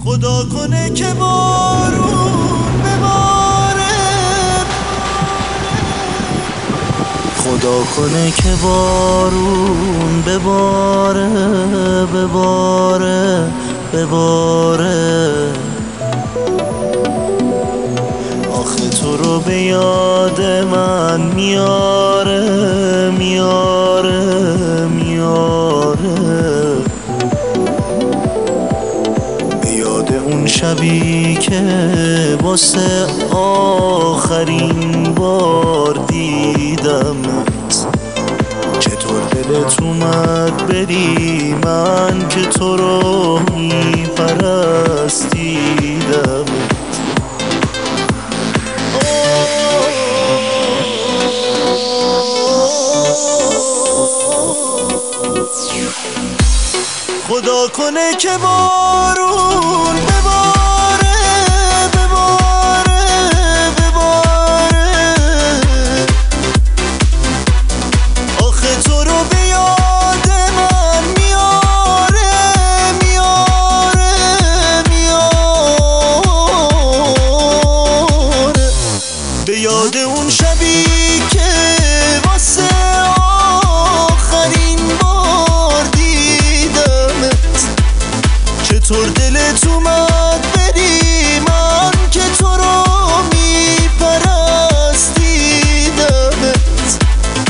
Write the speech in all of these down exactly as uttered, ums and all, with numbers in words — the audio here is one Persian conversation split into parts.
خدا کنه که بارون بباره، خدا کنه که بارون بباره بباره بباره. آخه تو رو به یاد من میاره میاره میاره، اون شبی که واسه آخرین بار دیدمت. چطور دلت اومد بری من که تو رو میپرستیدمت. خدا کنه که بارون بباره بباره بباره. آخه تو رو به یاد من میاره میاره میاره، به یاد اون شبی که واسه آخرین بار دیدمت. چطور دلت اومد بری من که تو رو میپرستیدمت.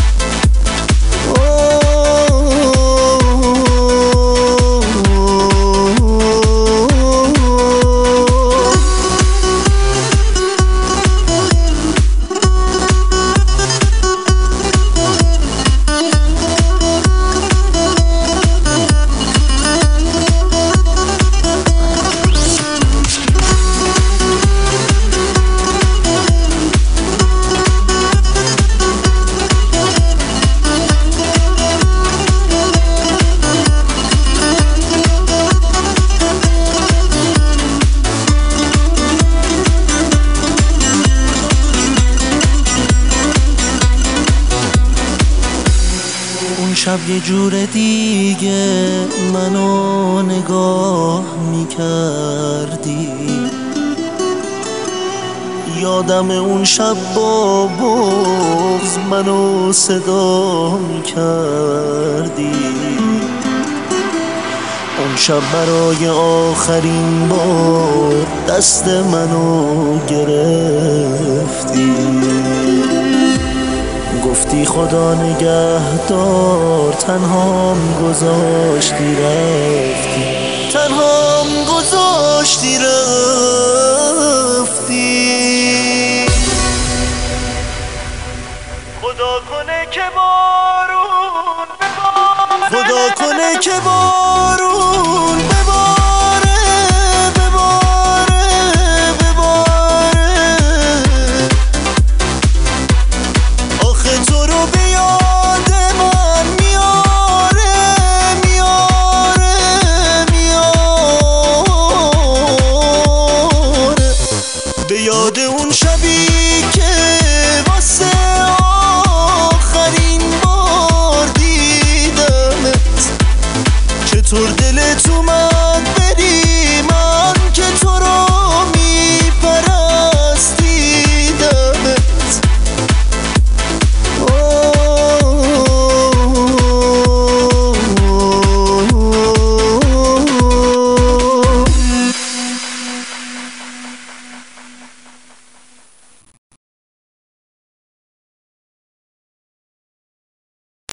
شب یه جور دیگه منو نگاه میکردی. یادم اون شب با بغض منو صدا میکردی. اون شب برای آخرین بار دست منو گرفتی. گفتی خدا نگهدار، تنهام گذاشتی رفتی، تنهام گذاشتی رفتی. خدا کنه که بارون بباره، خدا کنه که بارون بباره بباره بباره. آخه تو رو به یاد من میاره میاره میاره، به یاد اون شبی که واسه آخرین بار دیدمت. چطور دلت اومد بری